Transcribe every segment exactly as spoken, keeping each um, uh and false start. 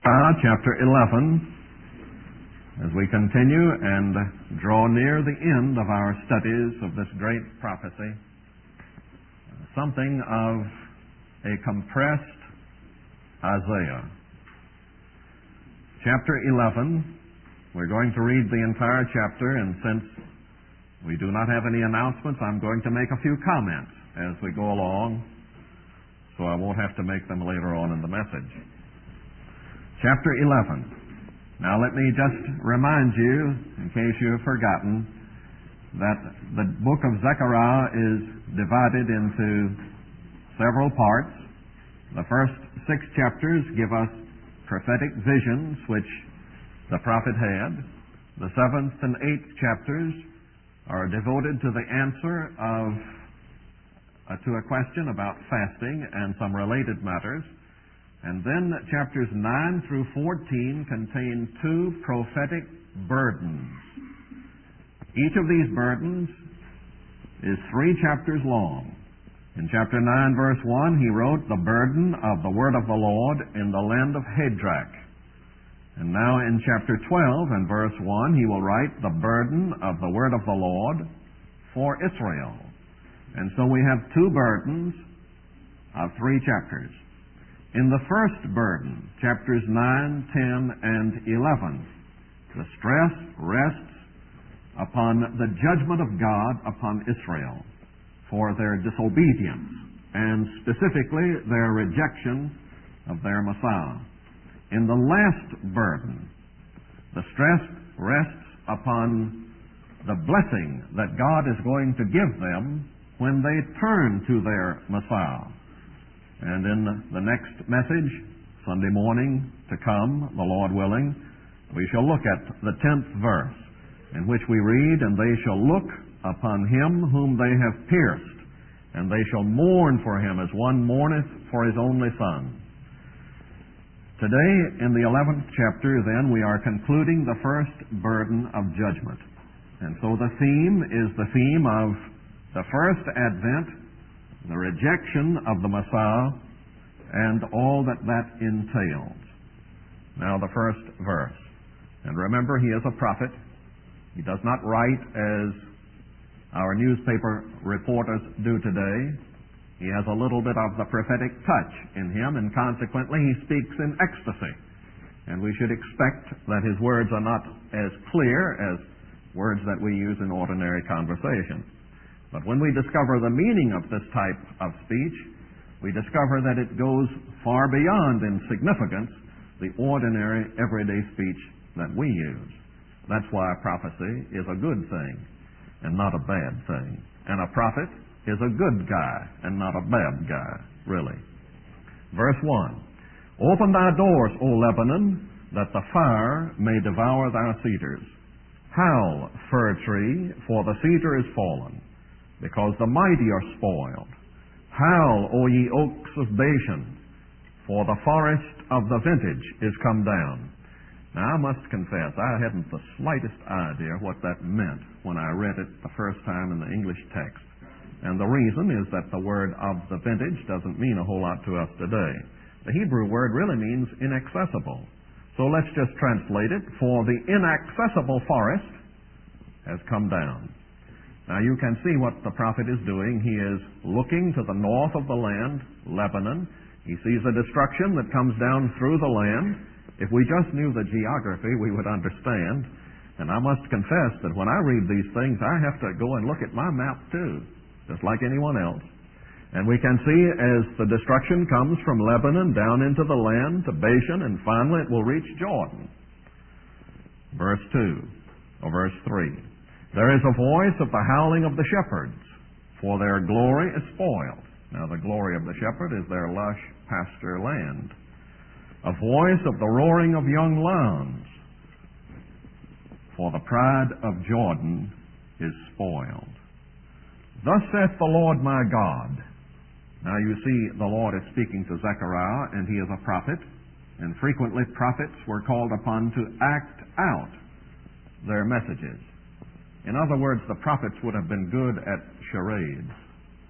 Uh, chapter eleven, as we continue and draw near the end of our studies of this great prophecy, something of a compressed Isaiah. Chapter eleven, we're going to read the entire chapter, and since we do not have any announcements, I'm going to make a few comments as we go along, so I won't have to make them later on in the message. Chapter eleven. Now let me just remind you, in case you have forgotten, that the book of Zechariah is divided into several parts. The first six chapters give us prophetic visions which the prophet had. The seventh and eighth chapters are devoted to the answer of uh, to a question about fasting and some related matters. And then chapters nine through fourteen contain two prophetic burdens. Each of these burdens is three chapters long. In chapter nine, verse one, he wrote the burden of the word of the Lord in the land of Hadrach. And now in chapter twelve and verse one, he will write the burden of the word of the Lord for Israel. And so we have two burdens of three chapters. In the first burden, chapters nine, ten, and eleven, the stress rests upon the judgment of God upon Israel for their disobedience, and specifically their rejection of their Messiah. In the last burden, the stress rests upon the blessing that God is going to give them when they turn to their Messiah. And in the next message, Sunday morning to come, the Lord willing, we shall look at the tenth verse, in which we read, "And they shall look upon him whom they have pierced, and they shall mourn for him as one mourneth for his only son." Today, in the eleventh chapter, then, we are concluding the first burden of judgment. And so the theme is the theme of the first advent, the rejection of the Messiah, and all that that entails. Now the first verse. And remember, he is a prophet. He does not write as our newspaper reporters do today. He has a little bit of the prophetic touch in him, and consequently he speaks in ecstasy. And we should expect that his words are not as clear as words that we use in ordinary conversation. But when we discover the meaning of this type of speech, we discover that it goes far beyond in significance the ordinary, everyday speech that we use. That's why prophecy is a good thing and not a bad thing. And a prophet is a good guy and not a bad guy, really. Verse one, "Open thy doors, O Lebanon, that the fire may devour thy cedars. Howl, fir tree, for the cedar is fallen, because the mighty are spoiled. Howl, O ye oaks of Bashan, for the forest of the vintage is come down." Now, I must confess, I hadn't the slightest idea what that meant when I read it the first time in the English text. And the reason is that the word "of the vintage" doesn't mean a whole lot to us today. The Hebrew word really means inaccessible. So let's just translate it, "For the inaccessible forest has come down." Now you can see what the prophet is doing. He is looking to the north of the land, Lebanon. He sees the destruction that comes down through the land. If we just knew the geography, we would understand. And I must confess that when I read these things, I have to go and look at my map too, just like anyone else. And we can see as the destruction comes from Lebanon down into the land to Bashan, and finally it will reach Jordan. Verse two, or verse three. "There is a voice of the howling of the shepherds, for their glory is spoiled." Now the glory of the shepherd is their lush pasture land. "A voice of the roaring of young lambs, for the pride of Jordan is spoiled. Thus saith the Lord my God." Now you see, the Lord is speaking to Zechariah, and he is a prophet, and frequently prophets were called upon to act out their messages. In other words, the prophets would have been good at charades.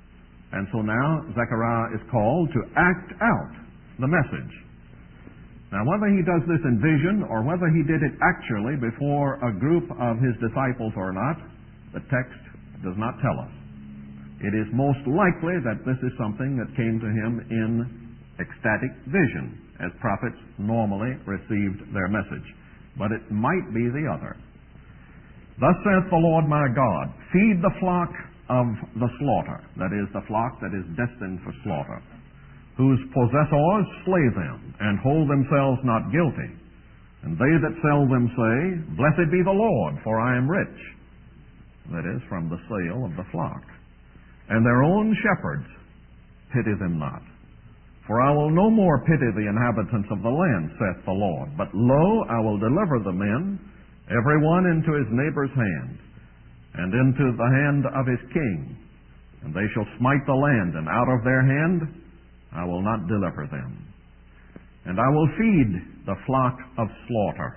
And so now Zechariah is called to act out the message. Now, whether he does this in vision or whether he did it actually before a group of his disciples or not, the text does not tell us. It is most likely that this is something that came to him in ecstatic vision, as prophets normally received their message. But it might be the other. Thus saith the Lord my God, feed the flock of the slaughter, that is, the flock that is destined for slaughter, whose possessors slay them, and hold themselves not guilty. And they that sell them say, Blessed be the Lord, for I am rich. That is, from the sale of the flock. And their own shepherds pity them not. For I will no more pity the inhabitants of the land, saith the Lord. But lo, I will deliver the men, every one into his neighbor's hand, and into the hand of his king. And they shall smite the land, and out of their hand I will not deliver them. And I will feed the flock of slaughter.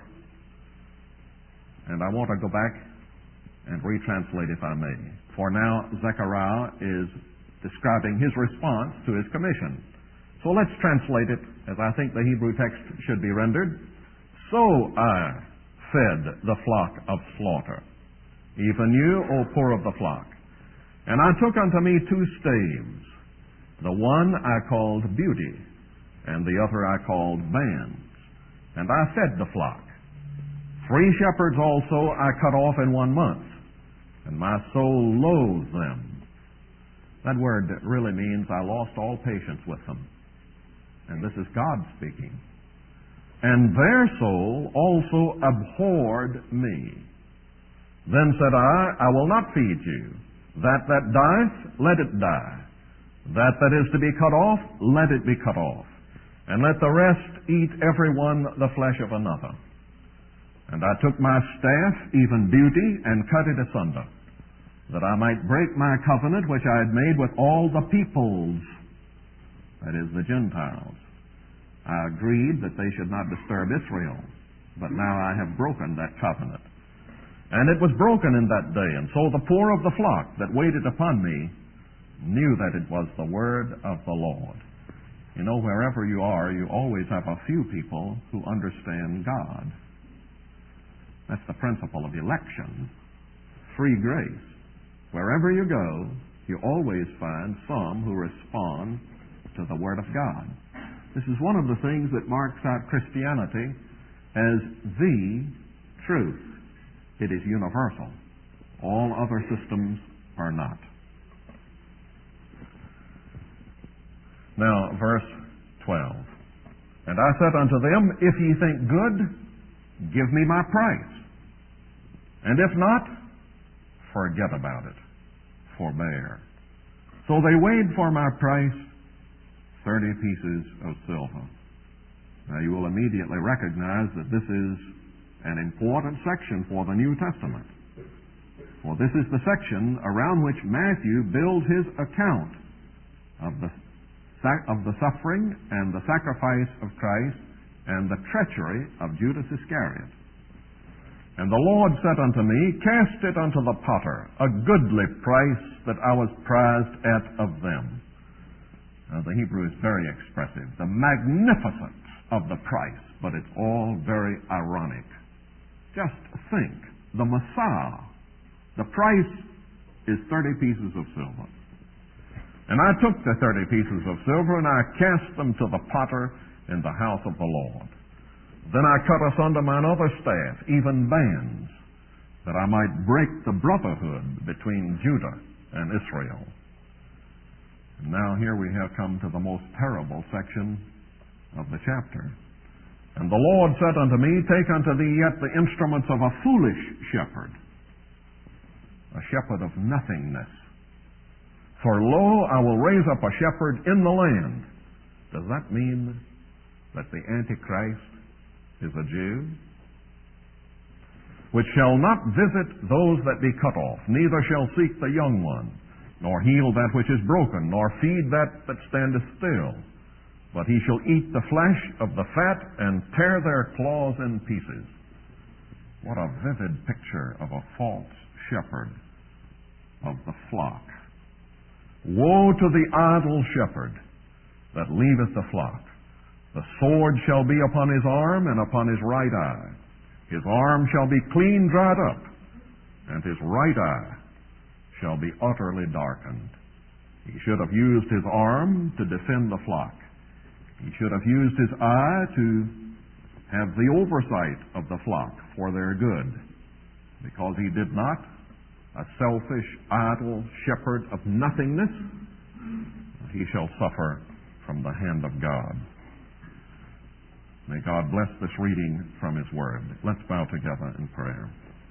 And I want to go back and retranslate, if I may. For now, Zechariah is describing his response to his commission. So let's translate it as I think the Hebrew text should be rendered. So I fed the flock of slaughter, even you, O poor of the flock. And I took unto me two staves. The one I called Beauty, and the other I called Bands. And I fed the flock. Three shepherds also I cut off in one month, and my soul loathed them. That word really means I lost all patience with them. And this is God speaking. And their soul also abhorred me. Then said I, I will not feed you. That that dieth, let it die. That that is to be cut off, let it be cut off. And let the rest eat every one the flesh of another. And I took my staff, even Beauty, and cut it asunder, that I might break my covenant which I had made with all the peoples, that is, the Gentiles. I agreed that they should not disturb Israel, but now I have broken that covenant. And it was broken in that day, and so the poor of the flock that waited upon me knew that it was the word of the Lord. You know, wherever you are, you always have a few people who understand God. That's the principle of election. Free grace. Wherever you go, you always find some who respond to the Word of God. This is one of the things that marks out Christianity as the truth. It is universal. All other systems are not. Now, verse twelve. And I said unto them, If ye think good, give me my price. And if not, forget about it. Forbear. So they weighed for my price thirty pieces of silver. Now you will immediately recognize that this is an important section for the New Testament. For this is the section around which Matthew builds his account of the of the suffering and the sacrifice of Christ and the treachery of Judas Iscariot. And the Lord said unto me, Cast it unto the potter, a goodly price that I was prized at of them. Now the Hebrew is very expressive. The magnificence of the price, but it's all very ironic. Just think, the Messiah, the price is thirty pieces of silver. And I took the thirty pieces of silver, and I cast them to the potter in the house of the Lord. Then I cut asunder mine other staff, even Bands, that I might break the brotherhood between Judah and Israel. And now here we have come to the most terrible section of the chapter. And the Lord said unto me, Take unto thee yet the instruments of a foolish shepherd, a shepherd of nothingness. For lo, I will raise up a shepherd in the land. Does that mean that the Antichrist is a Jew? Which shall not visit those that be cut off, neither shall seek the young one, nor heal that which is broken, nor feed that that standeth still. But he shall eat the flesh of the fat, and tear their claws in pieces. What a vivid picture of a false shepherd of the flock. Woe to the idle shepherd that leaveth the flock, The sword shall be upon his arm and upon his right eye. His arm shall be clean dried up, and his right eye shall be utterly darkened. He should have used his arm to defend the flock. He should have used his eye to have the oversight of the flock for their good. Because he did not, a selfish, idle shepherd of nothingness, he shall suffer from the hand of God. May God bless this reading from his word. Let's bow together in prayer.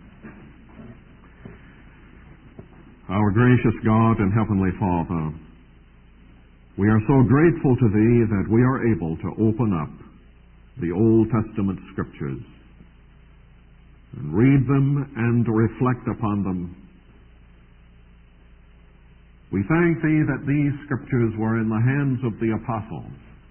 Our gracious God and Heavenly Father, we are so grateful to Thee that we are able to open up the Old Testament Scriptures and read them and reflect upon them. We thank Thee that these Scriptures were in the hands of the apostles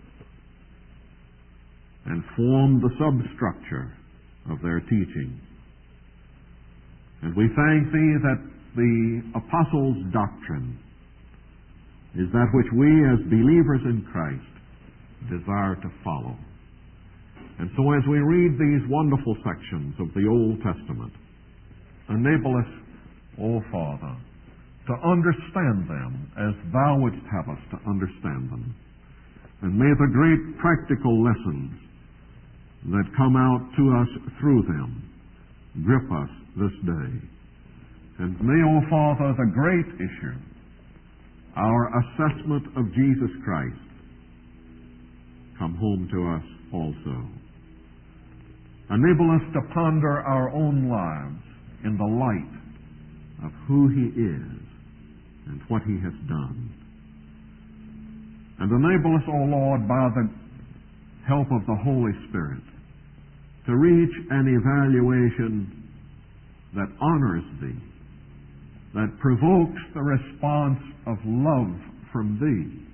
and formed the substructure of their teaching. And we thank Thee that the apostles' doctrine is that which we as believers in Christ desire to follow. And so as we read these wonderful sections of the Old Testament, enable us, O Father, to understand them as Thou wouldst have us to understand them. And may the great practical lessons that come out to us through them grip us this day. And may, O Father, the great issue, our assessment of Jesus Christ, come home to us also. Enable us to ponder our own lives in the light of who He is and what He has done. And enable us, O Lord, by the help of the Holy Spirit, to reach an evaluation that honors Thee, that provokes the response of love from Thee,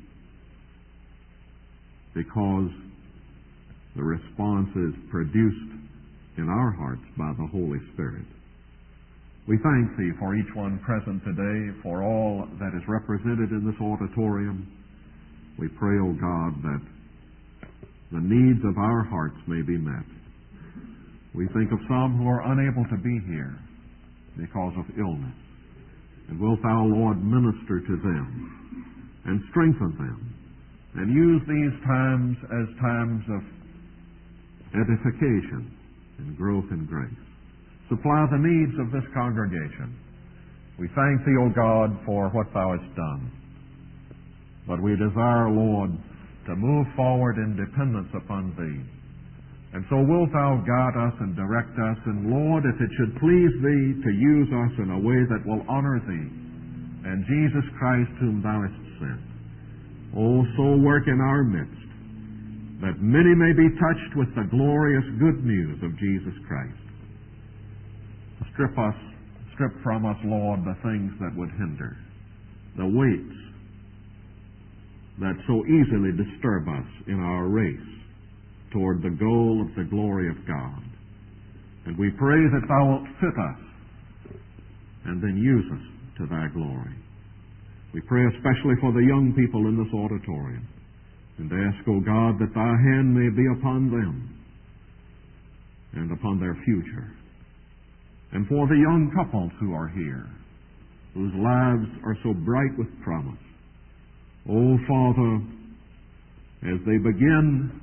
because the response is produced in our hearts by the Holy Spirit. We thank Thee for each one present today, for all that is represented in this auditorium. We pray, O God, that the needs of our hearts may be met. We think of some who are unable to be here because of illness. And wilt Thou, Lord, minister to them and strengthen them and use these times as times of edification and growth in grace. Supply the needs of this congregation. We thank Thee, O God, for what Thou hast done. But we desire, Lord, to move forward in dependence upon Thee. And so wilt Thou guide us and direct us, and Lord, if it should please Thee to use us in a way that will honor Thee and Jesus Christ whom Thou hast sent, oh, so work in our midst, that many may be touched with the glorious good news of Jesus Christ. Strip us, strip from us, Lord, the things that would hinder, the weights that so easily disturb us in our race toward the goal of the glory of God. And we pray that Thou wilt fit us and then use us to Thy glory. We pray especially for the young people in this auditorium, and ask, O God, that Thy hand may be upon them and upon their future. And for the young couples who are here, whose lives are so bright with promise, O Father, as they begin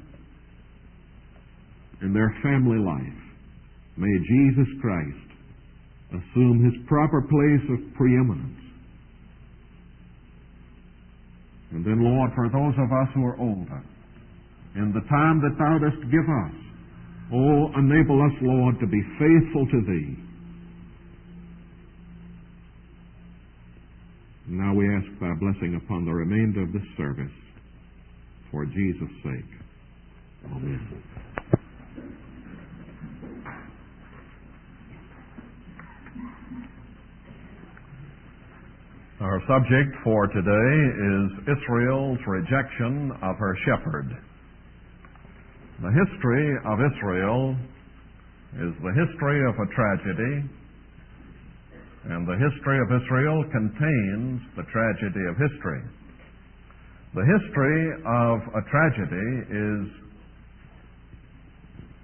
in their family life, may Jesus Christ assume His proper place of preeminence. And then, Lord, for those of us who are older, in the time that Thou dost give us, oh, enable us, Lord, to be faithful to Thee. Now we ask Thy blessing upon the remainder of this service, for Jesus' sake. Amen. Our subject for today is Israel's rejection of her shepherd. The history of Israel is the history of a tragedy, and the history of Israel contains the tragedy of history. The history of a tragedy is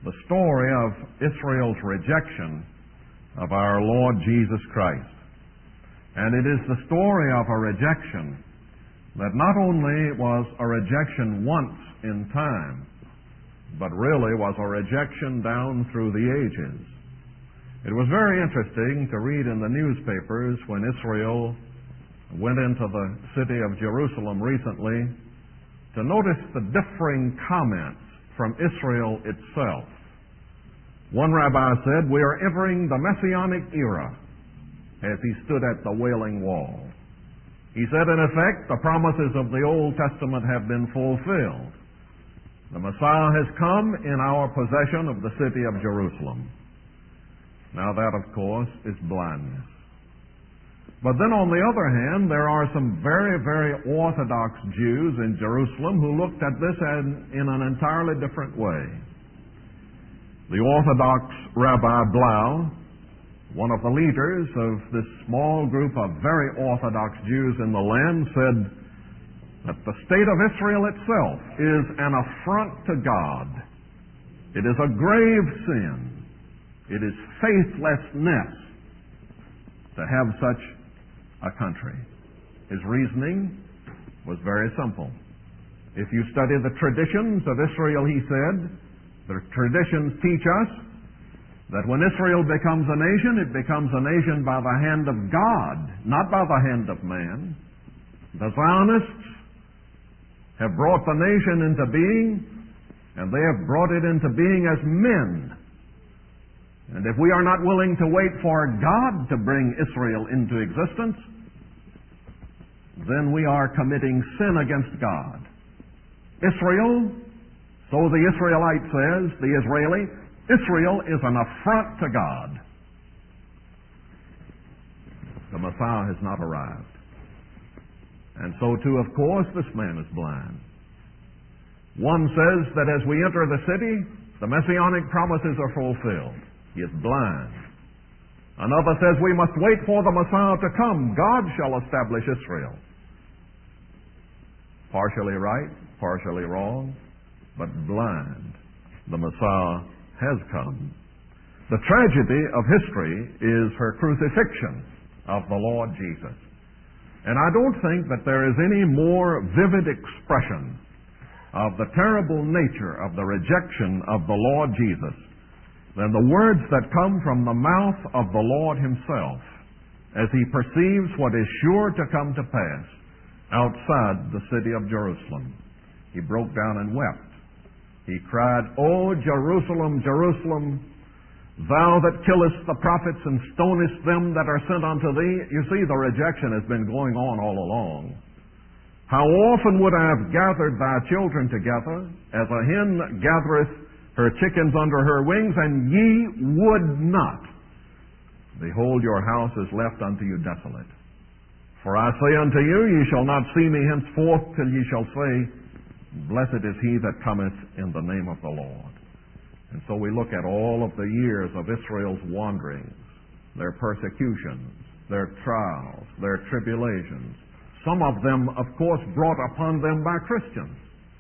the story of Israel's rejection of our Lord Jesus Christ. And it is the story of a rejection that not only was a rejection once in time, but really was a rejection down through the ages. It was very interesting to read in the newspapers when Israel went into the city of Jerusalem recently to notice the differing comments from Israel itself. One rabbi said, "We are entering the Messianic era," as he stood at the Wailing Wall. He said, in effect, the promises of the Old Testament have been fulfilled. The Messiah has come in our possession of the city of Jerusalem. Now that, of course, is blindness. But then on the other hand, there are some very, very Orthodox Jews in Jerusalem who looked at this in an entirely different way. The Orthodox Rabbi Blau, one of the leaders of this small group of very Orthodox Jews in the land, said that the state of Israel itself is an affront to God. It is a grave sin. It is faithlessness to have such a country. His reasoning was very simple. If you study the traditions of Israel, he said, the traditions teach us that when Israel becomes a nation, it becomes a nation by the hand of God, not by the hand of man. The Zionists have brought the nation into being, and they have brought it into being as men. And if we are not willing to wait for God to bring Israel into existence, then we are committing sin against God. Israel, so the Israelite says, the Israeli, Israel is an affront to God. The Messiah has not arrived. And so too, of course, this man is blind. One says that as we enter the city, the messianic promises are fulfilled. He is blind. Another says we must wait for the Messiah to come. God shall establish Israel. Partially right, partially wrong, but blind. The Messiah has come. The tragedy of history is her crucifixion of the Lord Jesus. And I don't think that there is any more vivid expression of the terrible nature of the rejection of the Lord Jesus than the words that come from the mouth of the Lord himself as he perceives what is sure to come to pass outside the city of Jerusalem. He broke down and wept. He cried, "O Jerusalem, Jerusalem, thou that killest the prophets and stonest them that are sent unto thee." You see, the rejection has been going on all along. "How often would I have gathered thy children together, as a hen gathereth her chickens under her wings, and ye would not. Behold, your house is left unto you desolate. For I say unto you, ye shall not see me henceforth till ye shall say, Blessed is he that cometh in the name of the Lord." And so we look at all of the years of Israel's wanderings, their persecutions, their trials, their tribulations. Some of them, of course, brought upon them by Christians.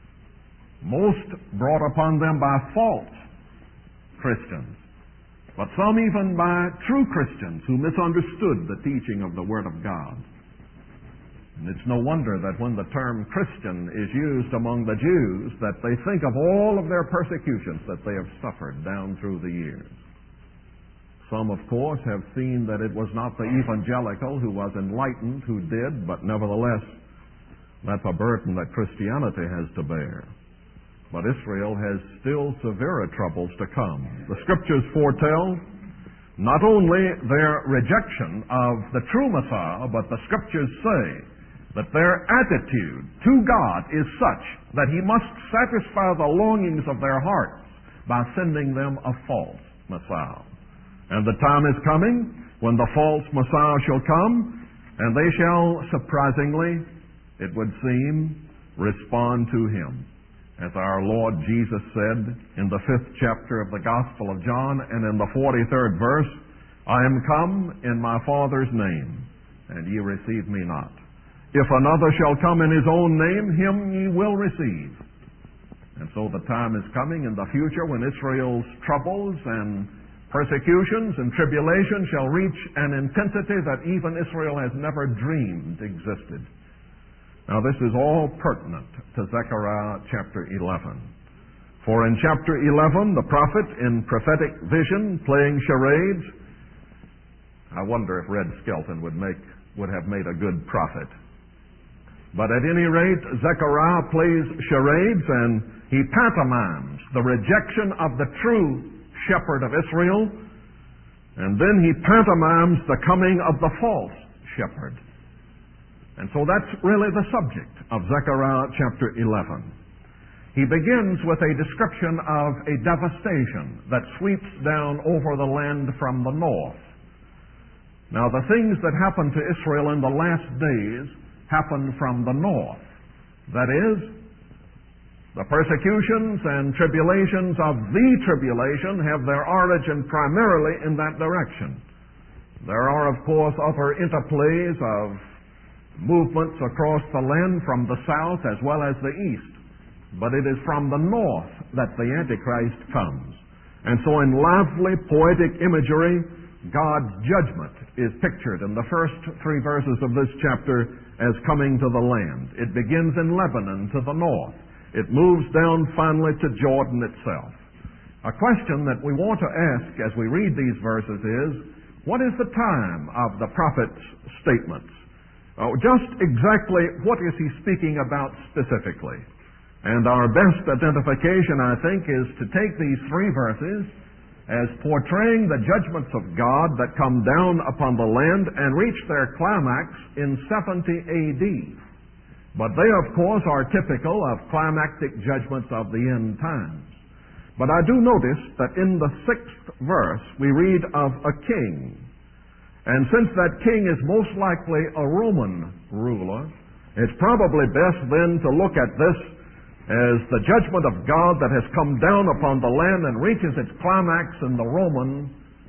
Most brought upon them by false Christians. But some even by true Christians who misunderstood the teaching of the Word of God. And it's no wonder that when the term Christian is used among the Jews, that they think of all of their persecutions that they have suffered down through the years. Some, of course, have seen that it was not the evangelical who was enlightened who did, but nevertheless, that's a burden that Christianity has to bear. But Israel has still severer troubles to come. The Scriptures foretell not only their rejection of the true Messiah, but the Scriptures say that their attitude to God is such that He must satisfy the longings of their hearts by sending them a false Messiah. And the time is coming when the false Messiah shall come, and they shall, surprisingly, it would seem, respond to Him. As our Lord Jesus said in the fifth chapter of the Gospel of John and in the forty-third verse, "I am come in my Father's name, and ye receive me not. If another shall come in his own name, him ye will receive." And so the time is coming in the future when Israel's troubles and persecutions and tribulations shall reach an intensity that even Israel has never dreamed existed. Now this is all pertinent to Zechariah chapter eleven. For in chapter eleven, the prophet in prophetic vision playing charades, I wonder if Red Skelton would make would have made a good prophet. But at any rate, Zechariah plays charades and he pantomimes the rejection of the true shepherd of Israel, and then he pantomimes the coming of the false shepherd. And so that's really the subject of Zechariah chapter eleven. He begins with a description of a devastation that sweeps down over the land from the north. Now, the things that happened to Israel in the last days happened from the north. That is, the persecutions and tribulations of the tribulation have their origin primarily in that direction. There are, of course, other interplays of movements across the land from the south as well as the east. But it is from the north that the Antichrist comes. And so in lively poetic imagery, God's judgment is pictured in the first three verses of this chapter as coming to the land. It begins in Lebanon to the north. It moves down finally to Jordan itself. A question that we want to ask as we read these verses is, what is the time of the prophet's statements? Uh, just exactly what is he speaking about specifically? And our best identification, I think, is to take these three verses as portraying the judgments of God that come down upon the land and reach their climax in seventy A D. But they, of course, are typical of climactic judgments of the end times. But I do notice that in the sixth verse we read of a king. And since that king is most likely a Roman ruler, it's probably best then to look at this as the judgment of God that has come down upon the land and reaches its climax in the Roman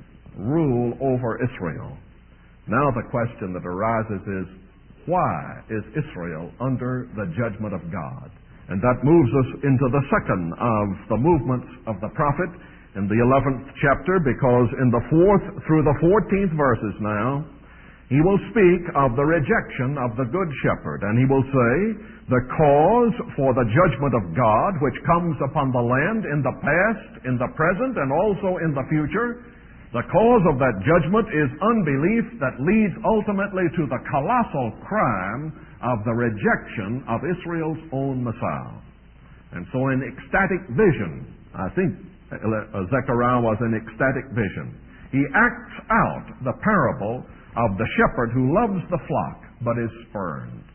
rule over Israel. Now the question that arises is, why is Israel under the judgment of God? And that moves us into the second of the movements of the prophet in the eleventh chapter, because in the fourth through the fourteenth verses now, he will speak of the rejection of the good shepherd, and he will say, the cause for the judgment of God which comes upon the land in the past, in the present, and also in the future, the cause of that judgment is unbelief that leads ultimately to the colossal crime of the rejection of Israel's own Messiah. And so in ecstatic vision, I think Zechariah was in ecstatic vision, he acts out the parable of the shepherd who loves the flock but is spurned.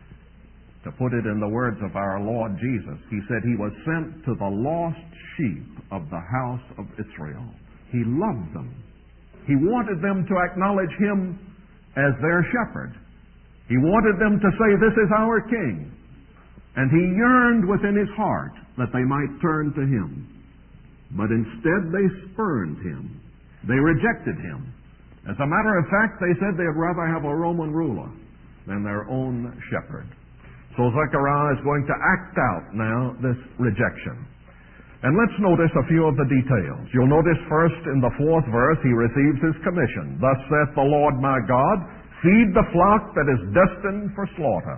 To put it in the words of our Lord Jesus, he said he was sent to the lost sheep of the house of Israel. He loved them. He wanted them to acknowledge him as their shepherd. He wanted them to say, this is our king. And he yearned within his heart that they might turn to him. But instead they spurned him. They rejected him. As a matter of fact, they said they'd rather have a Roman ruler than their own shepherd. So Zechariah is going to act out now this rejection. And let's notice a few of the details. You'll notice first in the fourth verse, he receives his commission. Thus saith the Lord my God, feed the flock that is destined for slaughter.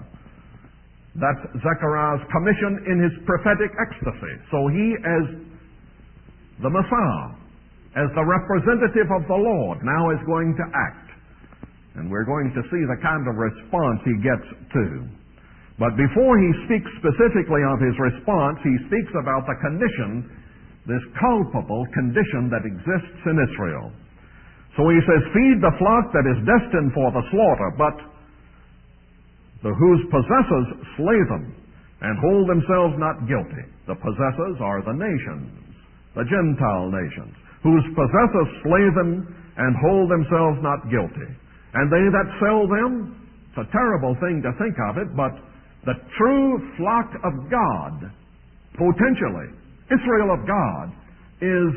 That's Zechariah's commission in his prophetic ecstasy. So he, as the Messiah, as the representative of the Lord, now is going to act. And we're going to see the kind of response he gets to. But before he speaks specifically of his response, he speaks about the condition, this culpable condition that exists in Israel. So he says, feed the flock that is destined for the slaughter, but the whose possessors slay them and hold themselves not guilty. The possessors are the nations, the Gentile nations, whose possessors slay them and hold themselves not guilty. And they that sell them, it's a terrible thing to think of it, but the true flock of God, potentially, Israel of God, is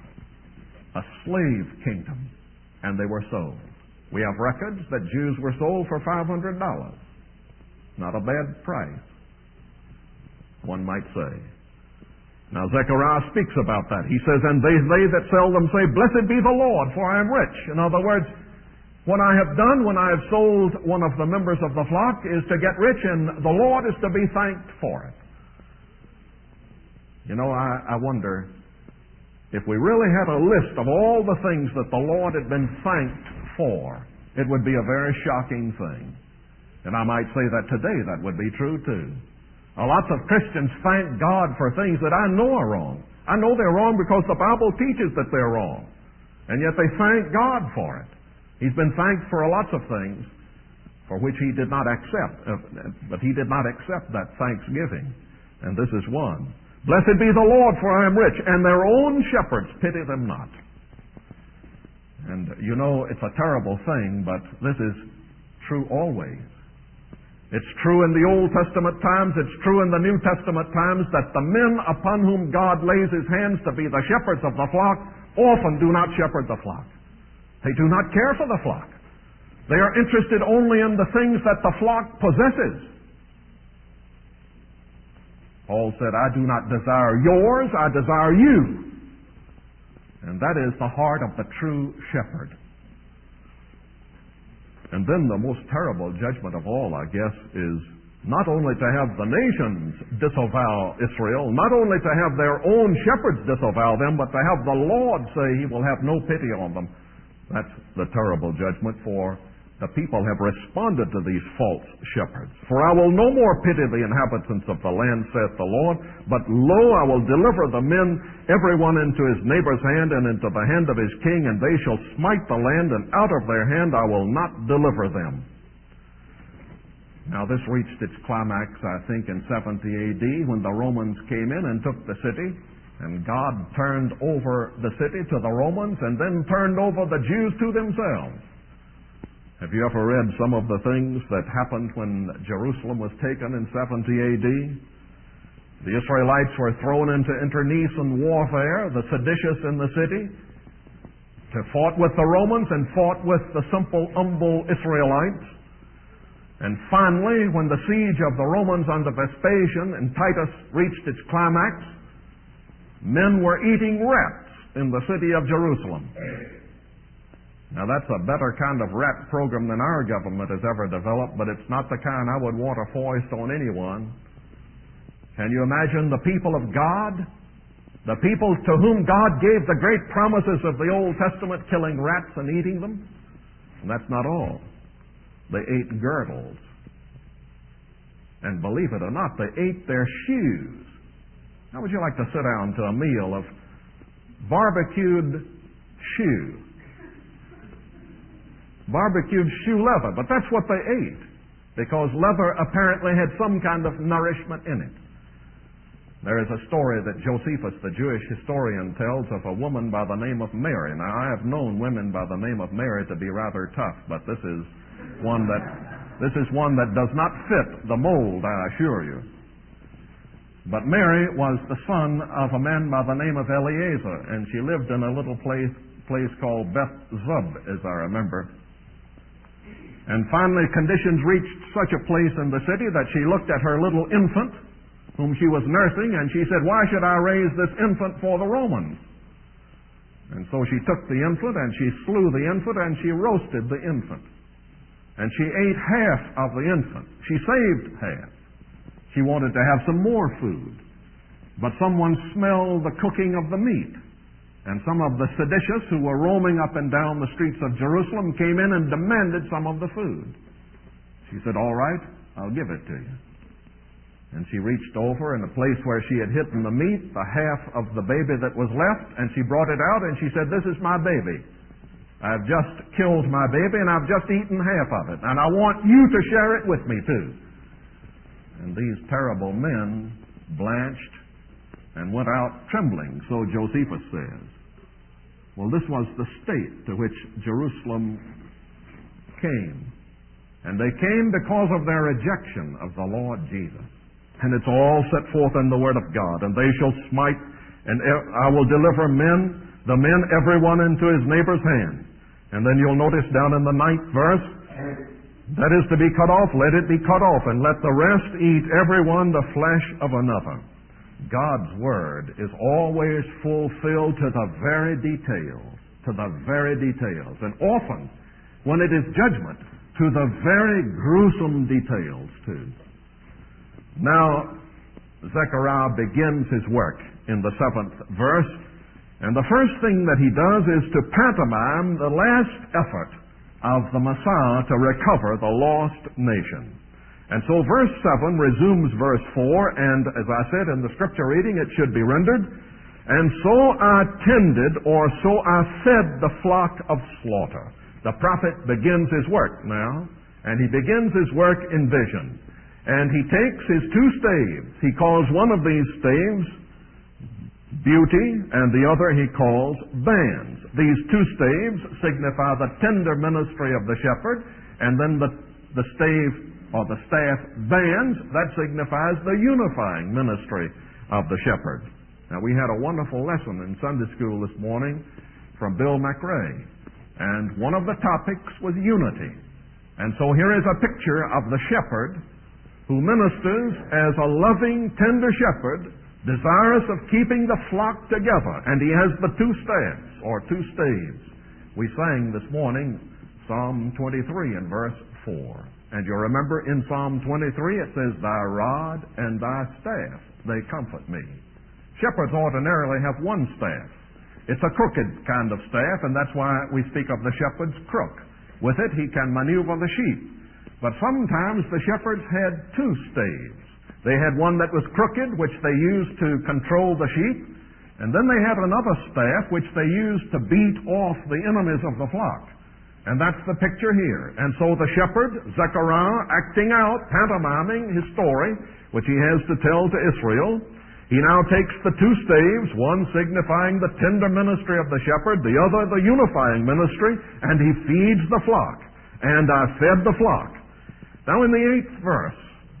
a slave kingdom, and they were sold. We have records that Jews were sold for five hundred dollars. Not a bad price, one might say. Now Zechariah speaks about that. He says, and they, they that sell them say, blessed be the Lord, for I am rich. In other words, what I have done when I have sold one of the members of the flock is to get rich, and the Lord is to be thanked for it. You know, I, I wonder if we really had a list of all the things that the Lord had been thanked for, it would be a very shocking thing. And I might say that today that would be true too. Now, lots of Christians thank God for things that I know are wrong. I know they're wrong because the Bible teaches that they're wrong. And yet they thank God for it. He's been thanked for lots of things for which he did not accept, but he did not accept that thanksgiving. And this is one. Blessed be the Lord, for I am rich, and their own shepherds pity them not. And you know, it's a terrible thing, but this is true always. It's true in the Old Testament times, it's true in the New Testament times, that the men upon whom God lays His hands to be the shepherds of the flock often do not shepherd the flock. They do not care for the flock. They are interested only in the things that the flock possesses. Paul said, I do not desire yours, I desire you. And that is the heart of the true shepherd. And then the most terrible judgment of all, I guess, is not only to have the nations disavow Israel, not only to have their own shepherds disavow them, but to have the Lord say He will have no pity on them. That's the terrible judgment, for the people have responded to these false shepherds. For I will no more pity the inhabitants of the land, saith the Lord, but lo, I will deliver the men, every one into his neighbor's hand, and into the hand of his king, and they shall smite the land, and out of their hand I will not deliver them. Now this reached its climax, I think, in seventy A D, when the Romans came in and took the city, and God turned over the city to the Romans, and then turned over the Jews to themselves. Have you ever read some of the things that happened when Jerusalem was taken in seventy A D? The Israelites were thrown into internecine warfare, the seditious in the city, to fought with the Romans and fought with the simple, humble Israelites. And finally, when the siege of the Romans under Vespasian and Titus reached its climax, men were eating rats in the city of Jerusalem. Now that's a better kind of rat program than our government has ever developed, but it's not the kind I would want to foist on anyone. Can you imagine the people of God, the people to whom God gave the great promises of the Old Testament, killing rats and eating them? And that's not all. They ate girdles. And believe it or not, they ate their shoes. How would you like to sit down to a meal of barbecued shoe? Barbecued shoe leather, but that's what they ate, because leather apparently had some kind of nourishment in it. There is a story that Josephus, the Jewish historian, tells of a woman by the name of Mary. Now, I have known women by the name of Mary to be rather tough, but this is one that this is one that does not fit the mold, I assure you. But Mary was the son of a man by the name of Eliezer, and she lived in a little place place called Beth Zub, as I remember. And finally, conditions reached such a place in the city that she looked at her little infant, whom she was nursing, and she said, why should I raise this infant for the Romans? And so she took the infant, and she slew the infant, and she roasted the infant. And she ate half of the infant. She saved half. She wanted to have some more food. But someone smelled the cooking of the meat. And some of the seditious who were roaming up and down the streets of Jerusalem came in and demanded some of the food. She said, all right, I'll give it to you. And she reached over in the place where she had hidden the meat, the half of the baby that was left, and she brought it out and she said, this is my baby. I've just killed my baby and I've just eaten half of it. And I want you to share it with me too. And these terrible men blanched and went out trembling, so Josephus says. Well, this was the state to which Jerusalem came. And they came because of their rejection of the Lord Jesus. And it's all set forth in the Word of God. And they shall smite, and I will deliver men, the men, everyone into his neighbor's hand. And then you'll notice down in the ninth verse, that is to be cut off, let it be cut off, and let the rest eat everyone the flesh of another. God's Word is always fulfilled to the very details, to the very details, and often, when it is judgment, to the very gruesome details, too. Now, Zechariah begins his work in the seventh verse, and the first thing that he does is to pantomime the last effort of the Messiah to recover the lost nation. And so verse seven resumes verse four, and as I said in the scripture reading, it should be rendered, "And so I tended, or so I fed the flock of slaughter." The prophet begins his work now, and he begins his work in vision. And he takes his two staves. He calls one of these staves beauty, and the other he calls bands. These two staves signify the tender ministry of the shepherd, and then the, the stave or the staff bands, that signifies the unifying ministry of the shepherd. Now, we had a wonderful lesson in Sunday school this morning from Bill McRae, and one of the topics was unity. And so here is a picture of the shepherd who ministers as a loving, tender shepherd, desirous of keeping the flock together. And he has the two staffs, or two staves. We sang this morning Psalm twenty-three in verse four. And you remember in Psalm twenty-three it says, "Thy rod and thy staff, they comfort me." Shepherds ordinarily have one staff. It's a crooked kind of staff, and that's why we speak of the shepherd's crook. With it he can maneuver the sheep. But sometimes the shepherds had two staves. They had one that was crooked, which they used to control the sheep, and then they had another staff which they used to beat off the enemies of the flock. And that's the picture here. And so the shepherd, Zechariah, acting out, pantomiming his story, which he has to tell to Israel, he now takes the two staves, one signifying the tender ministry of the shepherd, the other the unifying ministry, and he feeds the flock. And I fed the flock. Now in the eighth verse,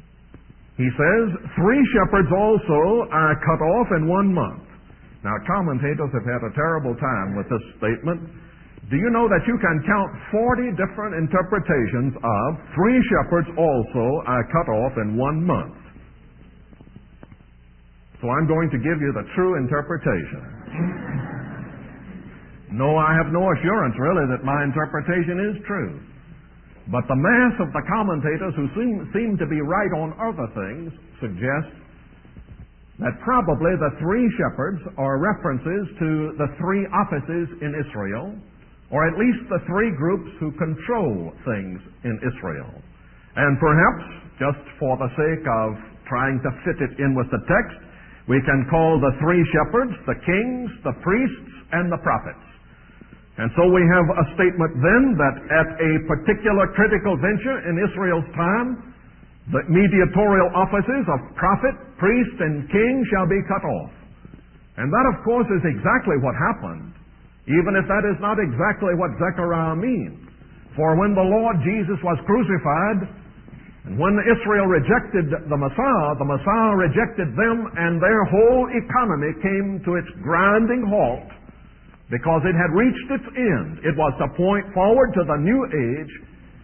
he says, "Three shepherds also I cut off in one month." Now commentators have had a terrible time with this statement. Do you know that you can count forty different interpretations of "three shepherds also I cut off in one month"? So I'm going to give you the true interpretation. No, I have no assurance really that my interpretation is true. But the mass of the commentators who seem, seem to be right on other things suggest that probably the three shepherds are references to the three offices in Israel, or at least the three groups who control things in Israel. And perhaps, just for the sake of trying to fit it in with the text, we can call the three shepherds the kings, the priests, and the prophets. And so we have a statement then that at a particular critical venture in Israel's time, the mediatorial offices of prophet, priest, and king shall be cut off. And that, of course, is exactly what happened, even if that is not exactly what Zechariah means. For when the Lord Jesus was crucified, and when Israel rejected the Messiah, the Messiah rejected them, and their whole economy came to its grinding halt, because it had reached its end. It was to point forward to the new age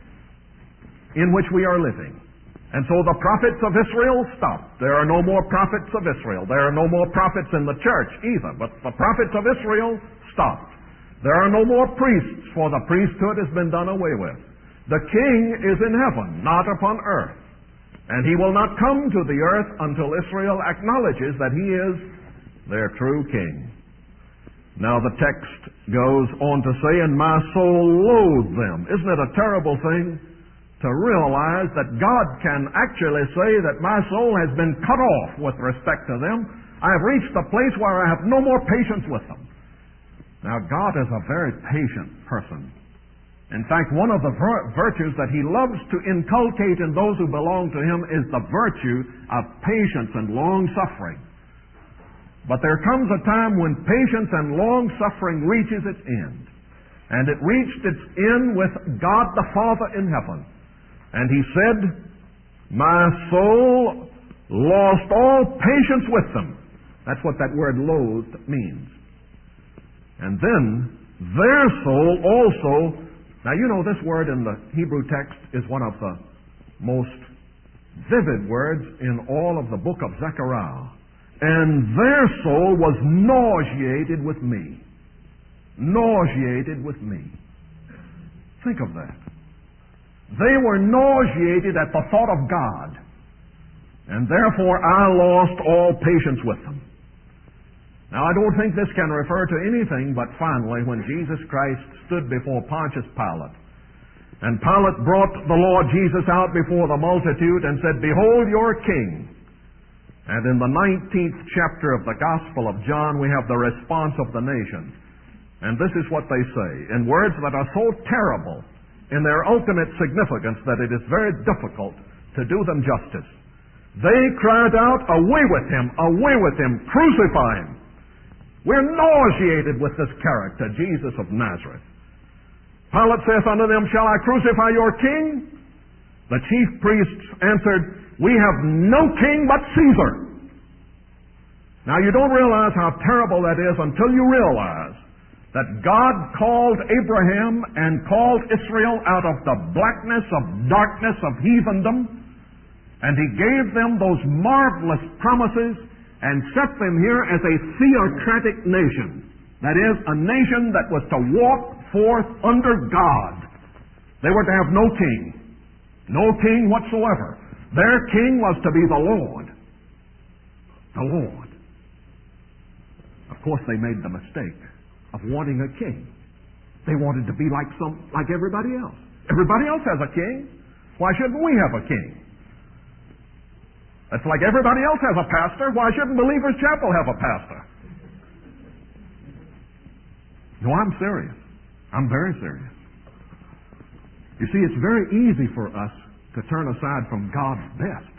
in which we are living. And so the prophets of Israel stopped. There are no more prophets of Israel. There are no more prophets in the church either. But the prophets of Israel stopped. There are no more priests, for the priesthood has been done away with. The king is in heaven, not upon earth. And he will not come to the earth until Israel acknowledges that he is their true king. Now the text goes on to say, "And my soul loathed them." Isn't it a terrible thing to realize that God can actually say that my soul has been cut off with respect to them? I have reached a place where I have no more patience with them. Now God is a very patient person. In fact, one of the vir- virtues that He loves to inculcate in those who belong to Him is the virtue of patience and long-suffering. But there comes a time when patience and long-suffering reaches its end. And it reached its end with God the Father in heaven. And He said, "My soul lost all patience with them." That's what that word "loathed" means. And then their soul also... Now you know this word in the Hebrew text is one of the most vivid words in all of the book of Zechariah. and their soul was nauseated with me. Nauseated with me. Think of that. They were nauseated at the thought of God, and therefore I lost all patience with them. Now, I don't think this can refer to anything but finally when Jesus Christ stood before Pontius Pilate, and Pilate brought the Lord Jesus out before the multitude and said, "Behold your king." And in the nineteenth chapter of the Gospel of John, we have the response of the nation. And this is what they say, in words that are so terrible in their ultimate significance that it is very difficult to do them justice. They cried out, "Away with him! Away with him! Crucify him!" We're nauseated with this character, Jesus of Nazareth. Pilate saith unto them, "Shall I crucify your king?" The chief priests answered, "We have no king but Caesar." Now, you don't realize how terrible that is until you realize that God called Abraham and called Israel out of the blackness of darkness of heathendom, and He gave them those marvelous promises and set them here as a theocratic nation. That is, a nation that was to walk forth under God. They were to have no king. No king whatsoever. Their king was to be the Lord. The Lord. Of course, they made the mistake of wanting a king. They wanted to be like some, like everybody else. Everybody else has a king. Why shouldn't we have a king? It's like everybody else has a pastor. Why shouldn't Believers Chapel have a pastor? No, I'm serious. I'm very serious. You see, it's very easy for us to turn aside from God's best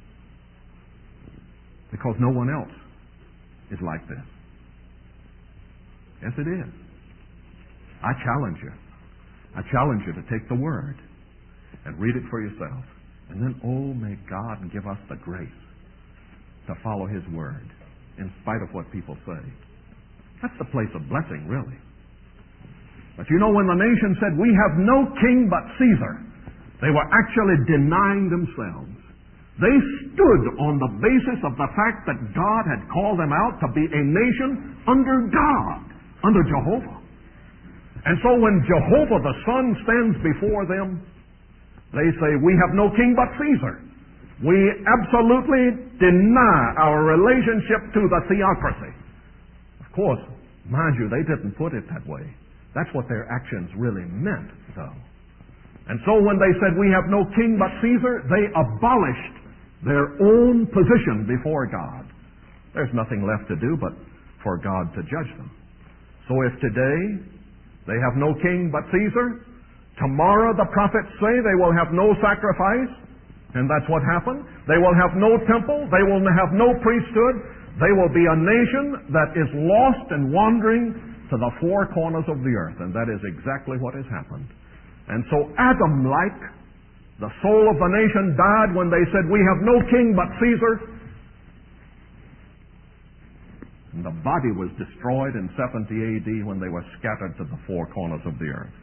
because no one else is like this. Yes, it is. I challenge you. I challenge you to take the Word and read it for yourself. And then, oh, may God give us the grace to follow His Word in spite of what people say. That's the place of blessing, really. But you know, when the nation said, "We have no king but Caesar," they were actually denying themselves. They stood on the basis of the fact that God had called them out to be a nation under God, under Jehovah. And so when Jehovah the Son stands before them, they say, "We have no king but Caesar." We absolutely deny our relationship to the theocracy. Of course, mind you, they didn't put it that way. That's what their actions really meant, though. And so when they said, "We have no king but Caesar," they abolished their own position before God. There's nothing left to do but for God to judge them. So if today they have no king but Caesar, tomorrow the prophets say they will have no sacrifice, and that's what happened. They will have no temple. They will have no priesthood. They will be a nation that is lost and wandering to the four corners of the earth, and that is exactly what has happened. And so Adam-like, the soul of the nation died when they said, "We have no king but Caesar." And the body was destroyed in seventy A D when they were scattered to the four corners of the earth.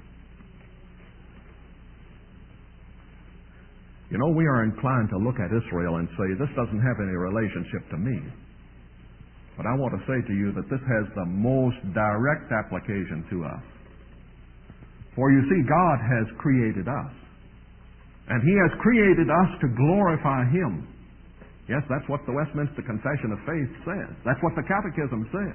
You know, we are inclined to look at Israel and say, "This doesn't have any relationship to me." But I want to say to you that this has the most direct application to us. For you see, God has created us. And He has created us to glorify Him. Yes, that's what the Westminster Confession of Faith says. That's what the Catechism says.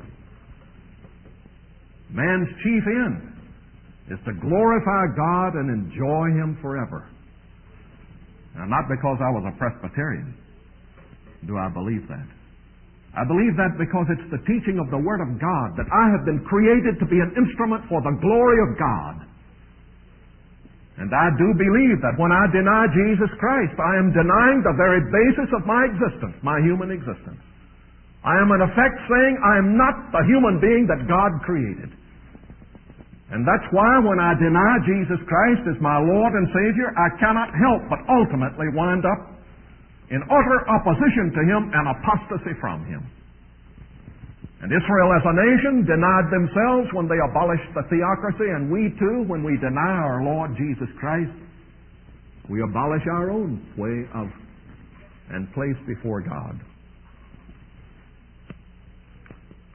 Man's chief end is to glorify God and enjoy Him forever. Now, not because I was a Presbyterian do I believe that. I believe that because it's the teaching of the Word of God that I have been created to be an instrument for the glory of God. And I do believe that when I deny Jesus Christ, I am denying the very basis of my existence, my human existence. I am in effect saying I am not the human being that God created. And that's why when I deny Jesus Christ as my Lord and Savior, I cannot help but ultimately wind up in utter opposition to Him and apostasy from Him. And Israel as a nation denied themselves when they abolished the theocracy, and we too, when we deny our Lord Jesus Christ, we abolish our own way of and place before God.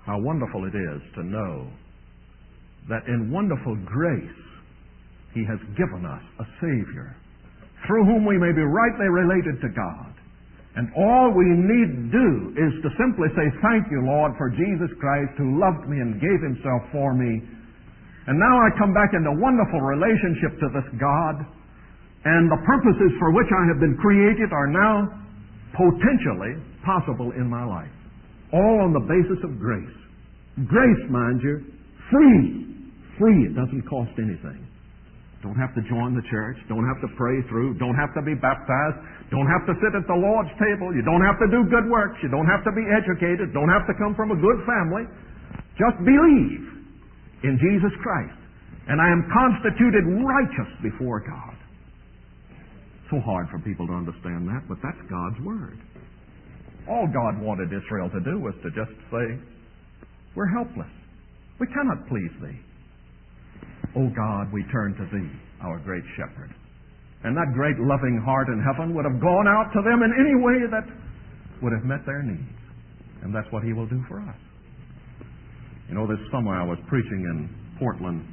how wonderful it is to know that in wonderful grace He has given us a Savior through whom we may be rightly related to God. And all we need do is to simply say, thank you, Lord, for Jesus Christ who loved me and gave Himself for me. And now I come back into wonderful relationship to this God, and the purposes for which I have been created are now potentially possible in my life. All on the basis of grace. Grace, mind you, free. Free. It doesn't cost anything. Don't have to join the church. Don't have to pray through. Don't have to be baptized. Don't have to sit at the Lord's table. You don't have to do good works. You don't have to be educated. Don't have to come from a good family. Just believe in Jesus Christ. And I am constituted righteous before God. So hard for people to understand that, but that's God's Word. All God wanted Israel to do was to just say, we're helpless. We cannot please Thee. O God, we turn to Thee, our great shepherd. And that great loving heart in heaven would have gone out to them in any way that would have met their needs. And that's what He will do for us. You know, this summer I was preaching in Portland,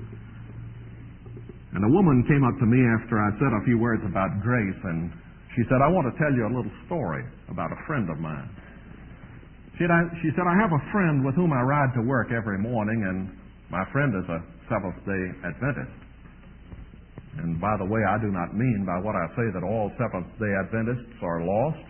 and a woman came up to me after I said a few words about grace, and she said, I want to tell you a little story about a friend of mine. She, I, she said, I have a friend with whom I ride to work every morning, and my friend is a Seventh-day Adventist. And by the way, I do not mean by what I say that all Seventh-day Adventists are lost.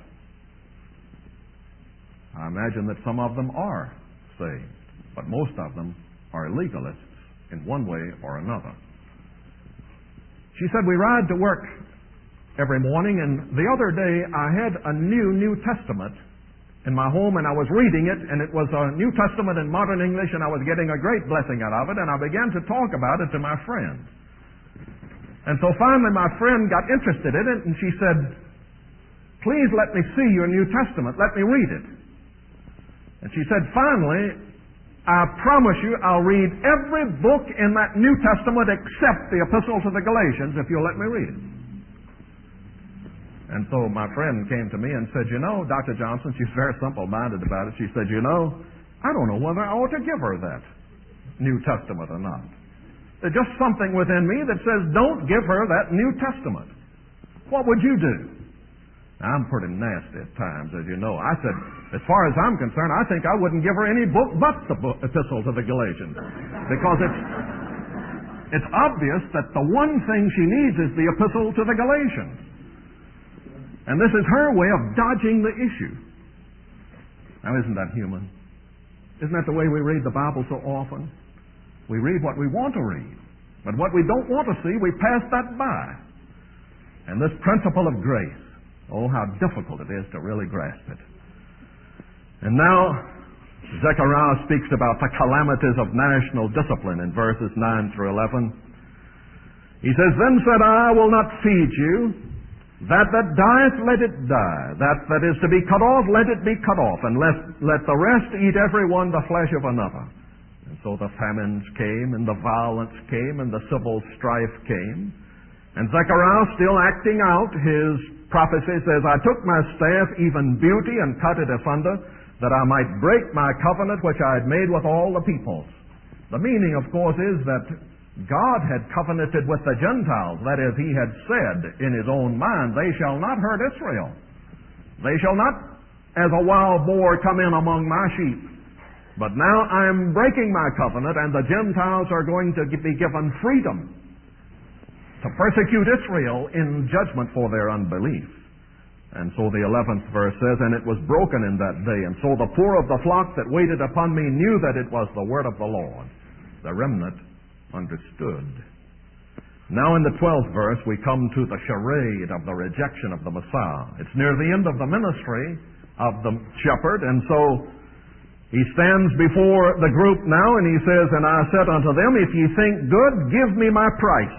I imagine that some of them are saved, but most of them are legalists in one way or another. She said, we ride to work every morning, and the other day I had a new New Testament in my home, and I was reading it, and it was a New Testament in modern English, and I was getting a great blessing out of it, and I began to talk about it to my friend. And so finally my friend got interested in it, and she said, please let me see your New Testament. Let me read it. And she said, finally, I promise you I'll read every book in that New Testament except the Epistle to the Galatians if you'll let me read it. And so my friend came to me and said, you know, Doctor Johnson, she's very simple-minded about it. She said, you know, I don't know whether I ought to give her that New Testament or not. There's just something within me that says, don't give her that New Testament. What would you do? Now, I'm pretty nasty at times, as you know. I said, as far as I'm concerned, I think I wouldn't give her any book but the book, Epistle to the Galatians. Because it's, it's obvious that the one thing she needs is the Epistle to the Galatians. And this is her way of dodging the issue. Now, isn't that human? Isn't that the way we read the Bible so often? We read what we want to read. But what we don't want to see, we pass that by. And this principle of grace, oh, how difficult it is to really grasp it. And now, Zechariah speaks about the calamities of national discipline in verses nine through eleven. He says, then said I, I will not feed you. That that dieth, let it die. That that is to be cut off, let it be cut off. And let, let the rest eat every one the flesh of another. And so the famines came, and the violence came, and the civil strife came. And Zechariah, still acting out his prophecy, says, I took my staff, even beauty, and cut it asunder, that I might break my covenant which I had made with all the peoples. The meaning, of course, is that God had covenanted with the Gentiles. That is, He had said in His own mind, they shall not hurt Israel. They shall not, as a wild boar, come in among my sheep. But now I am breaking my covenant, and the Gentiles are going to be given freedom to persecute Israel in judgment for their unbelief. And so the eleventh verse says, and it was broken in that day, and so the poor of the flock that waited upon me knew that it was the word of the Lord. The remnant understood. Now in the twelfth verse we come to the charade of the rejection of the Messiah. It's near the end of the ministry of the shepherd, and so he stands before the group now, and he says, and I said unto them, if ye think good, give me my price.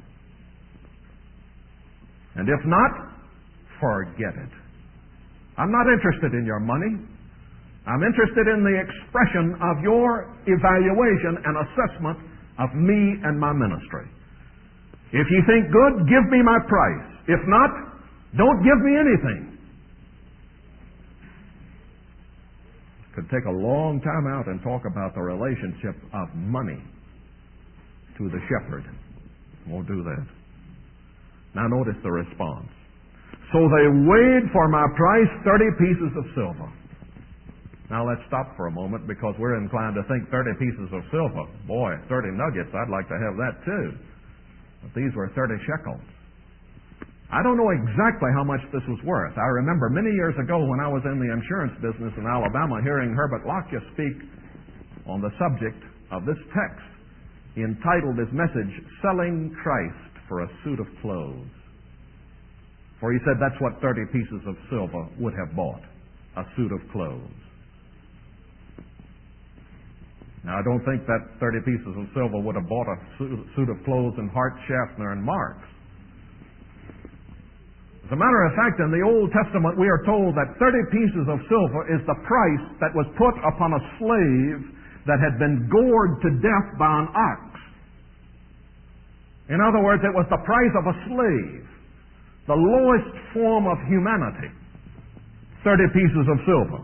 And if not, forget it. I'm not interested in your money. I'm interested in the expression of your evaluation and assessment of me and my ministry. If you think good, give me my price. If not, don't give me anything. could take a long time out and talk about the relationship of money to the shepherd. Won't do that. Now notice the response. So they weighed for my price thirty pieces of silver. Now let's stop for a moment, because we're inclined to think thirty pieces of silver. Boy, thirty nuggets, I'd like to have that too. But these were thirty shekels. I don't know exactly how much this was worth. I remember many years ago when I was in the insurance business in Alabama hearing Herbert Lockyer speak on the subject of this text. He entitled his message, Selling Christ for a Suit of Clothes. For he said that's what thirty pieces of silver would have bought, a suit of clothes. Now, I don't think that thirty pieces of silver would have bought a suit of clothes in Hart, Schaffner, and Marx. As a matter of fact, in the Old Testament, we are told that thirty pieces of silver is the price that was put upon a slave that had been gored to death by an ox. In other words, it was the price of a slave, the lowest form of humanity, thirty pieces of silver.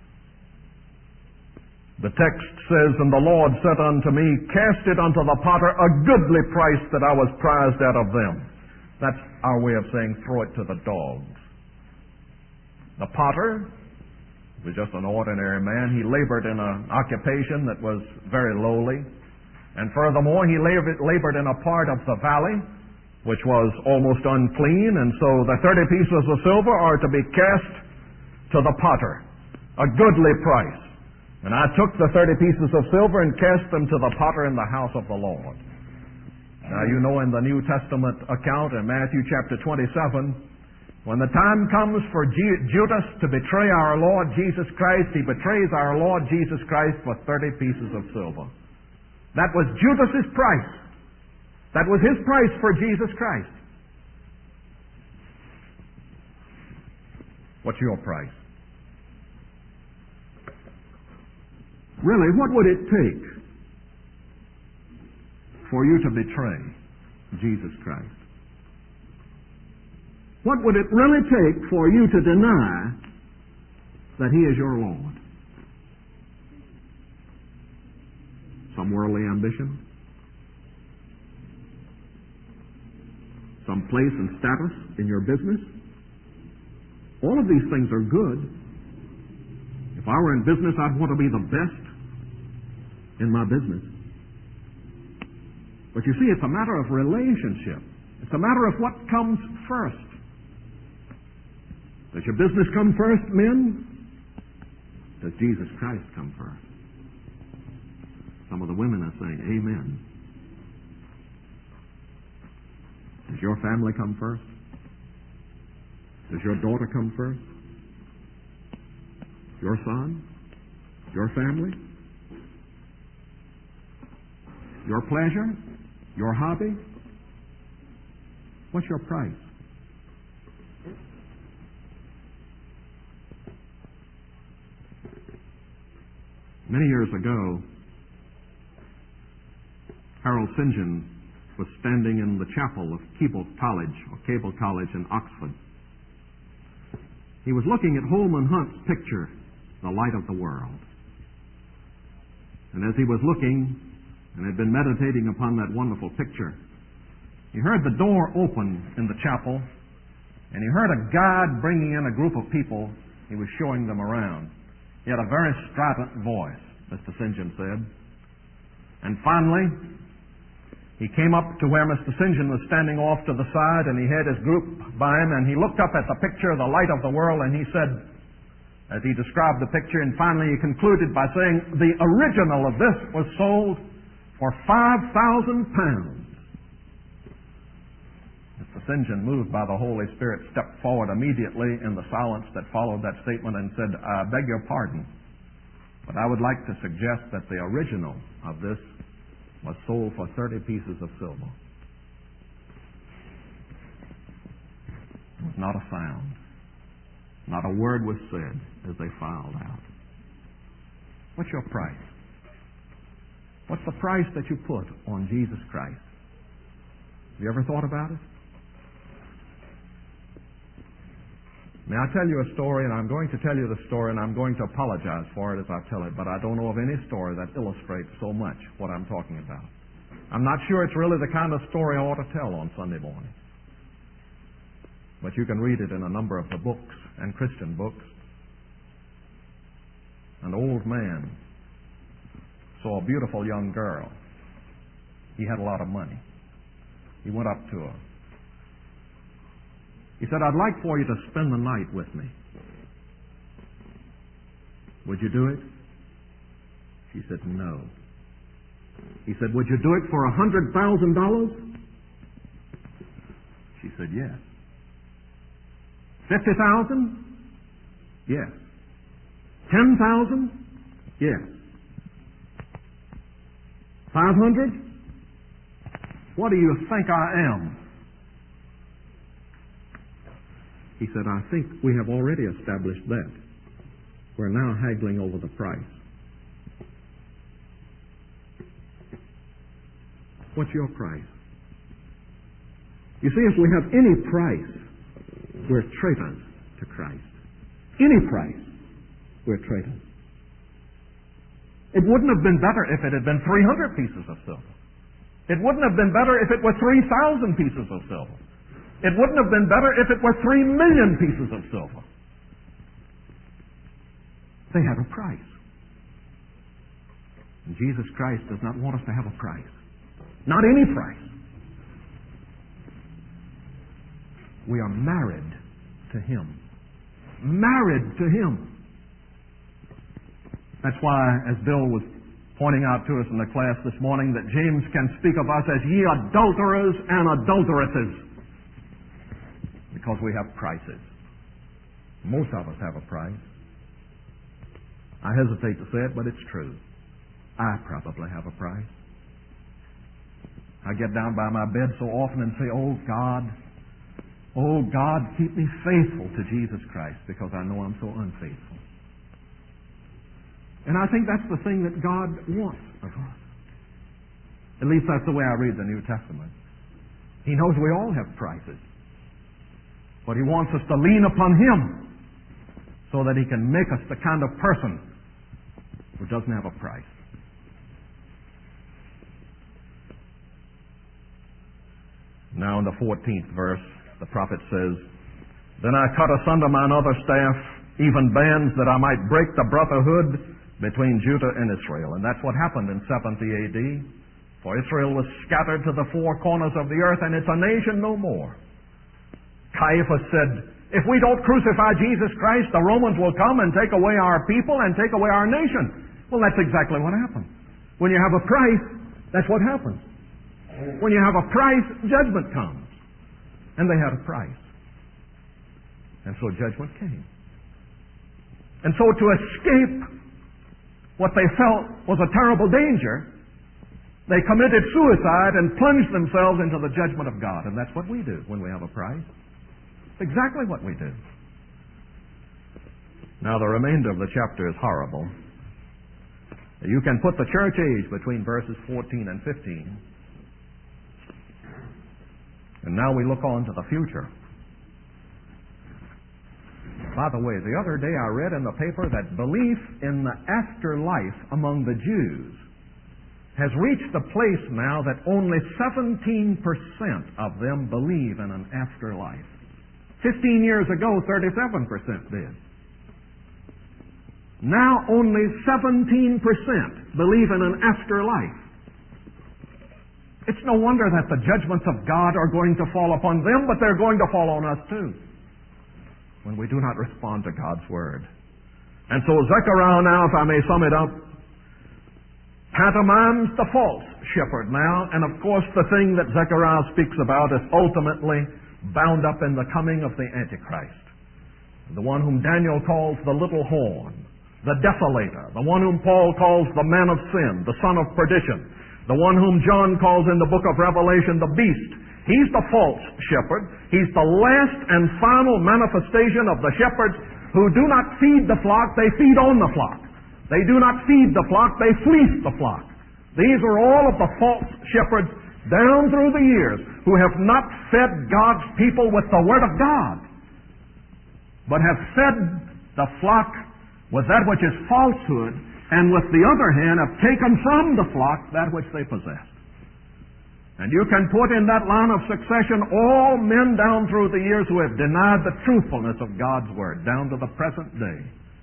The text says, And the Lord said unto me, Cast it unto the potter, a goodly price that I was prized out of them. That's our way of saying, throw it to the dogs. The potter was just an ordinary man. He labored in an occupation that was very lowly. And furthermore, he labored, labored in a part of the valley which was almost unclean. And so the thirty pieces of silver are to be cast to the potter, a goodly price. And I took the thirty pieces of silver and cast them to the potter in the house of the Lord. Now, you know, in the New Testament account in Matthew chapter twenty-seven, when the time comes for Judas to betray our Lord Jesus Christ, he betrays our Lord Jesus Christ for thirty pieces of silver. That was Judas's price. That was his price for Jesus Christ. What's your price? Really, what would it take for you to betray Jesus Christ? What would it really take for you to deny that He is your Lord? Some worldly ambition? Some place and status in your business? All of these things are good. If I were in business, I'd want to be the best in my business. But you see, it's a matter of relationship. It's a matter of what comes first. Does your business come first, men? Does Jesus Christ come first? Some of the women are saying, Amen. Does your family come first? Does your daughter come first? Your son? Your family? Your pleasure? Your hobby? What's your price? Many years ago, Harold St. John was standing in the chapel of Keble College, or Cable College in Oxford. He was looking at Holman Hunt's picture, The Light of the World. And as he was looking and had been meditating upon that wonderful picture, he heard the door open in the chapel, and he heard a guide bringing in a group of people. He was showing them around. He had a very strident voice, Mister Saint John said. And finally, he came up to where Mister Saint John was standing off to the side, and he had his group by him, and he looked up at the picture, The Light of the World, and he said, as he described the picture, and finally he concluded by saying, the original of this was sold for five thousand pounds. Mister Saint John, moved by the Holy Spirit, stepped forward immediately in the silence that followed that statement and said, I beg your pardon, but I would like to suggest that the original of this was sold for thirty pieces of silver. There was not a sound. Not a word was said as they filed out. What's your price? What's the price that you put on Jesus Christ? Have you ever thought about it? May I tell you a story, and I'm going to tell you the story, and I'm going to apologize for it as I tell it, but I don't know of any story that illustrates so much what I'm talking about. I'm not sure it's really the kind of story I ought to tell on Sunday morning. But you can read it in a number of the books and Christian books. An old man saw a beautiful young girl. He had a lot of money. He went up to her. He said, "I'd like for you to spend the night with me. Would you do it?" She said, "No." He said, "Would you do it for a hundred thousand dollars?" She said, "Yes." Fifty thousand? Yes. Ten thousand? Yes. Five hundred? What do you think I am? He said, "I think we have already established that. We're now haggling over the price." What's your price? You see, if we have any price, we're traitors to Christ. Any price, we're traitors. It wouldn't have been better if it had been three hundred pieces of silver. It wouldn't have been better if it were three thousand pieces of silver. It wouldn't have been better if it were three million pieces of silver. They had a price. And Jesus Christ does not want us to have a price. Not any price. We are married to Him. Married to Him. That's why, as Bill was pointing out to us in the class this morning, that James can speak of us as ye adulterers and adulteresses. Because we have prices. Most of us have a price. I hesitate to say it, but it's true. I probably have a price. I get down by my bed so often and say, "Oh God, oh God, keep me faithful to Jesus Christ," because I know I'm so unfaithful. And I think that's the thing that God wants of us. At least that's the way I read the New Testament. He knows we all have prices. But He wants us to lean upon Him so that He can make us the kind of person who doesn't have a price. Now in the fourteenth verse, the prophet says, "Then I cut asunder mine other staff, even bands, that I might break the brotherhood between Judah and Israel." And that's what happened in seventy A D. For Israel was scattered to the four corners of the earth, and it's a nation no more. Caiaphas said, "If we don't crucify Jesus Christ, the Romans will come and take away our people and take away our nation." Well, that's exactly what happened. When you have a price, that's what happens. When you have a price, judgment comes. And they had a price. And so judgment came. And so to escape what they felt was a terrible danger, they committed suicide and plunged themselves into the judgment of God. And that's what we do when we have a price. It's exactly what we do. Now the remainder of the chapter is horrible. You can put the church age between verses fourteen and fifteen. And now we look on to the future. By the way, the other day I read in the paper that belief in the afterlife among the Jews has reached the place now that only seventeen percent of them believe in an afterlife. Fifteen years ago, thirty-seven percent did. Now only seventeen percent believe in an afterlife. It's no wonder that the judgments of God are going to fall upon them, but they're going to fall on us too, when we do not respond to God's Word. And so Zechariah now, if I may sum it up, pantomimes the false shepherd now, and of course the thing that Zechariah speaks about is ultimately bound up in the coming of the Antichrist, the one whom Daniel calls the little horn, the desolator, the one whom Paul calls the man of sin, the son of perdition, the one whom John calls in the book of Revelation the beast. He's the false shepherd. He's the last and final manifestation of the shepherds who do not feed the flock, they feed on the flock. They do not feed the flock, they fleece the flock. These are all of the false shepherds down through the years who have not fed God's people with the Word of God. but have fed the flock with that which is falsehood, and with the other hand have taken from the flock that which they possessed. And you can put in that line of succession all men down through the years who have denied the truthfulness of God's Word, down to the present day.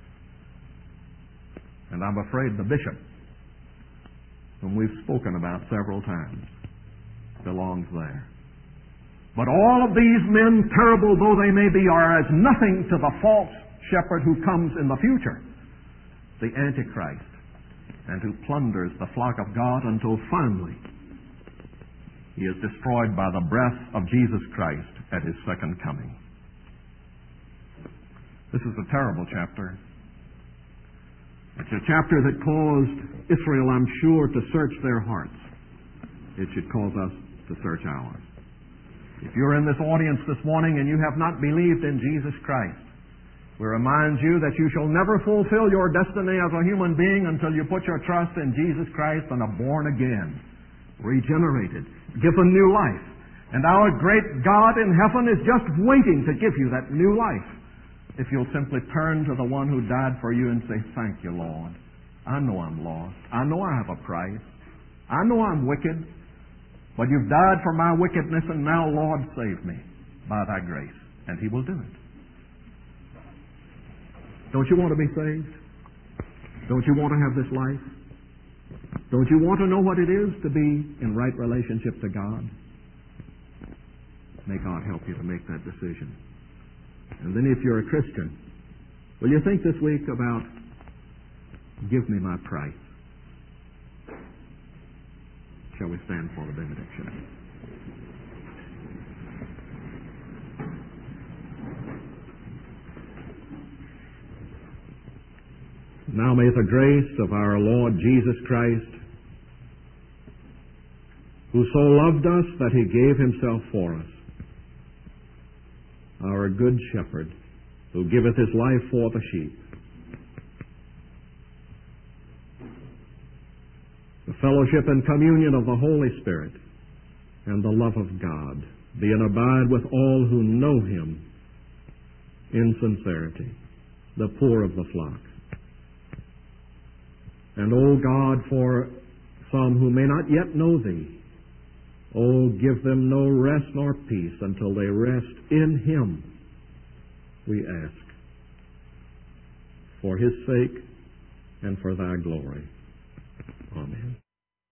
And I'm afraid the bishop, whom we've spoken about several times, belongs there. But all of these men, terrible though they may be, are as nothing to the false shepherd who comes in the future, the Antichrist, and who plunders the flock of God until finally he is destroyed by the breath of Jesus Christ at His second coming. This is a terrible chapter. It's a chapter that caused Israel, I'm sure, to search their hearts. It should cause us to search ours. If you're in this audience this morning and you have not believed in Jesus Christ, we remind you that you shall never fulfill your destiny as a human being until you put your trust in Jesus Christ and are born again, regenerated, given new life. And our great God in heaven is just waiting to give you that new life. If you'll simply turn to the one who died for you and say, "Thank you, Lord. I know I'm lost. I know I have a price. I know I'm wicked. But you've died for my wickedness, and now, Lord, save me by thy grace." And He will do it. Don't you want to be saved? Don't you want to have this life? Don't you want to know what it is to be in right relationship to God? May God help you to make that decision. And then if you're a Christian, will you think this week about, give me my price? Shall we stand for the benediction? Now may the grace of our Lord Jesus Christ, who so loved us that He gave Himself for us, our good shepherd, who giveth His life for the sheep, the fellowship and communion of the Holy Spirit, and the love of God be and abide with all who know Him in sincerity, the poor of the flock. And, O God, for some who may not yet know Thee, O give them no rest nor peace until they rest in Him, we ask, for His sake and for Thy glory. Amen.